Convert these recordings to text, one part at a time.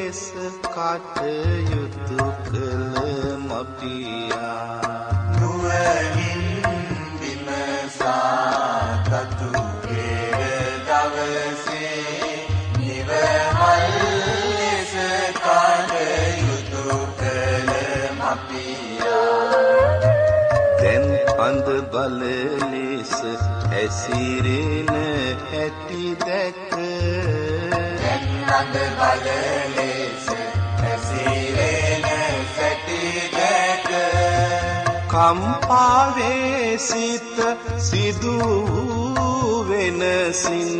ලෙස කටයුතු කළ මපියා නුවණින් විමසා කතු පෙර දවසේ නිවහල් ලෙස කටයුතු කළ මපියා දැන් අඳ බල ලෙස ඇසිරෙන ඇති දැක අඳ බල ලෙස ඇසිරෙන සැටි දැක කම්පාවේ සිත සිදු වෙනසින්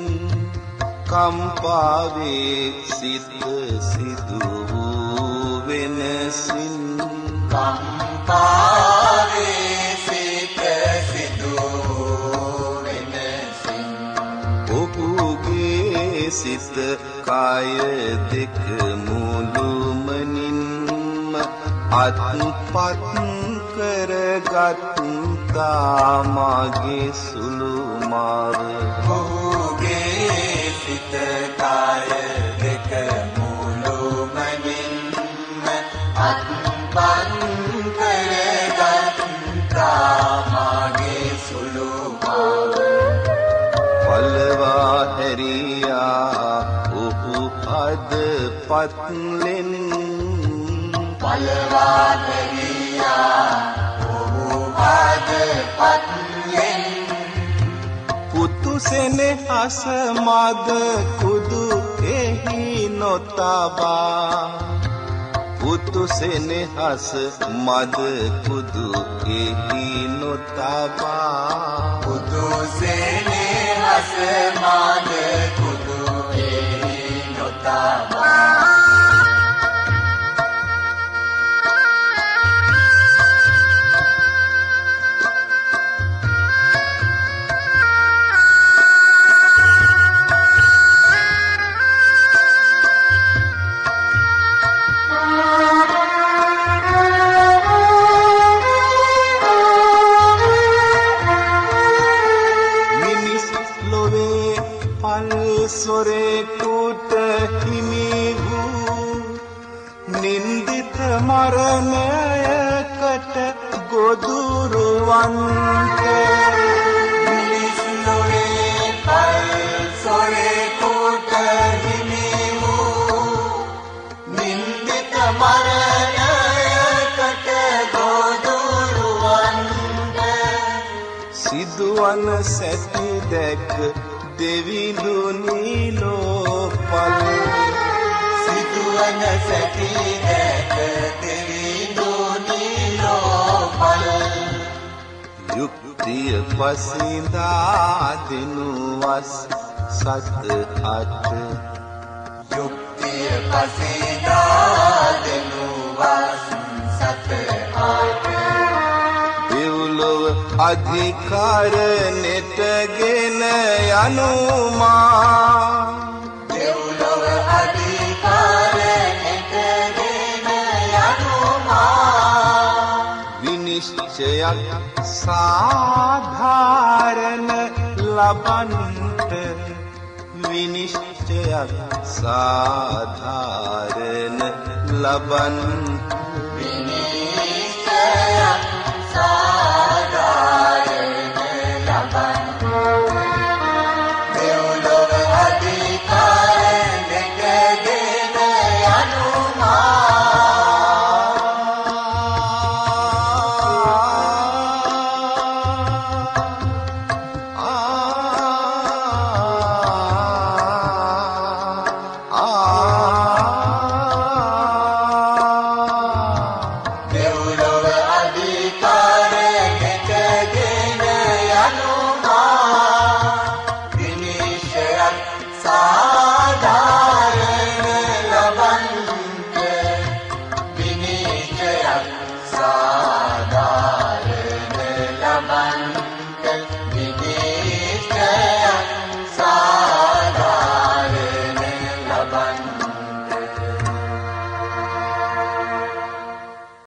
කම්පාවේ සිත සිදු වෙනසින් කම්පාවේ සිත සිදු වෙනසින් ඔහුගේ සිත කාය දෙක මුළුමනින්ම අත්පත් කරගත්තා මාගේ සුළු මාව ඔහුගේ සිත කාය දෙක මුළුමනින්ම අත්පත් කරගත්තා මාගේ සුළු මාව පල්වා හැරියා ඔහු අද පත්ලෙන් පල්වා හැරියා ඔහු අද පත්ලෙන් පුතු සෙනෙහස මද කුදු එහි නොතබා පුතු සෙනෙහස මද කුදු එහි නොතබා පුතු සෙනෙහස මද කුදු එහි නොතබා සොරෙකුට හිමි වූ නින්දිත මරණයකට ගොදුරුවන්ට මිනිස් නොවේ පල් සොරෙකුට හිමි වූ නින්දිත මරණයකට ගොදුරුවන්ට සිදුවන සැටි දැක දෙවිඳුනි ලෝපල් සිදුවන සැටි දැක දෙවිඳුනි ලෝපල් යුක්තිය පසින්දා දෙනුවස් සත අට යුක්තිය පසින්දා දෙනුවස් සත අට දෙව්ලොව අධිකාර නෙටගෙන යනුමා දෙව්ලොව අධිකාර නෙටගෙන යනුමා විනිශ්චයක් සාධාරණ ලබන්ට විනිශ්චයක් සාධාරණ ලබන්ට